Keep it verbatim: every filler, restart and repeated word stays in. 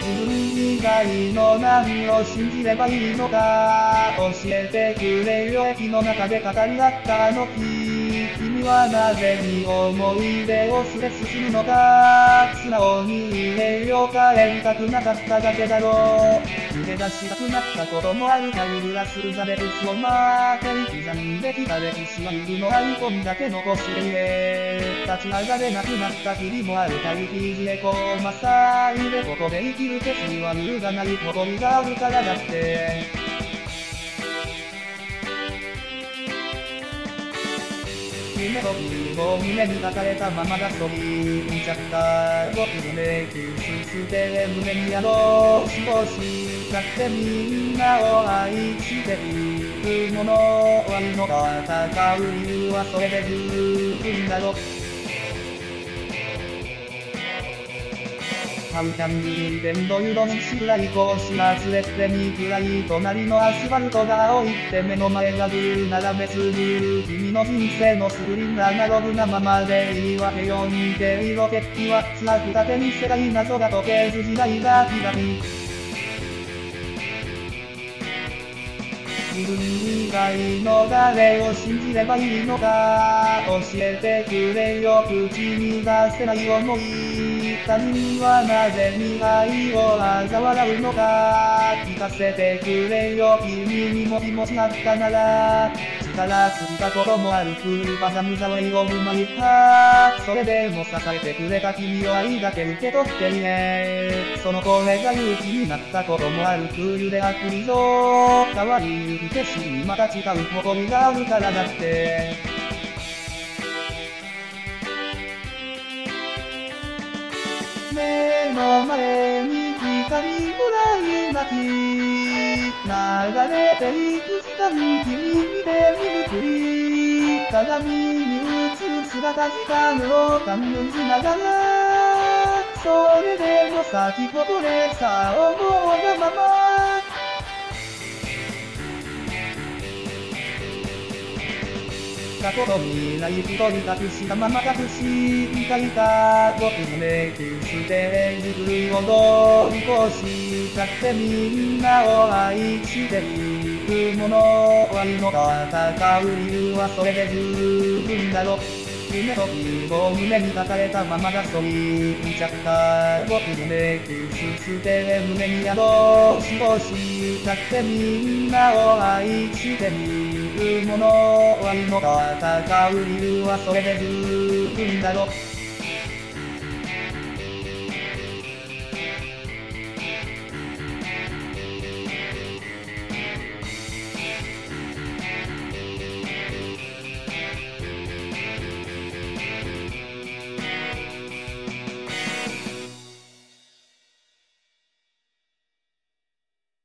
自分以外の何を信じればいいのか教えてくれよ。駅の中で語り合ったあの日、君はなぜに思い出を捨て進むのか。素直に言えよ。帰りたくなかっただけだろう。逃げ出したくなったこともあるか。ゆるらすザベルスを負けに刻んできた歴史はゆるのアイコンだけ残して言え。立ち上がれなくなった日々もあるか。雪地へこうまさいでここで生きる決意は揺るがない。誇りがあるからだって。夢と希望胸に抱えたままが飛び見ちゃった僕の迷宮捨て胸に宿し少しだってみんなを愛しているものは愛の戦う理由はそれで十分だろ。ハウキャンディーベンドユドンシライコーシ忘れてにくらい隣のアスファルトが青いって目の前がブルーなら別に君の人生のスクリーンアナログなままでいいわけよ。似ていろ決起は辛く盾に世界謎が解けず時代が開き自分以外の誰を信じればいいのか教えてくれよ。口に出せない思い他人はなぜに愛を嘲笑うのか聞かせてくれよ。君にも気持ちあったなら力尽きたこともある。クールバザムザウェイオブマイハーそれでも支えてくれた君を愛だけ受け取っていえ。その声が勇気になったこともある。クールで悪理上変わりゆく景色にまた違う誇りがあるからだって。目の前に光ぐらい泣き流れていく時間君見て見ぬふり鏡に映る姿時間を感じながらそれでも先ほどでさ思うがまま過去と未来一人隠したまま隠していた僕の迷宮ステージ類を乗り越したってみんなを愛しているもの愛の戦う理由はそれで十分だろ。夢と希望胸に抱えたままがそり見ちゃった僕の迷宮捨て胸に宿し少しだってみんなを愛しているもの愛の戦う理由はそれで十分だろ。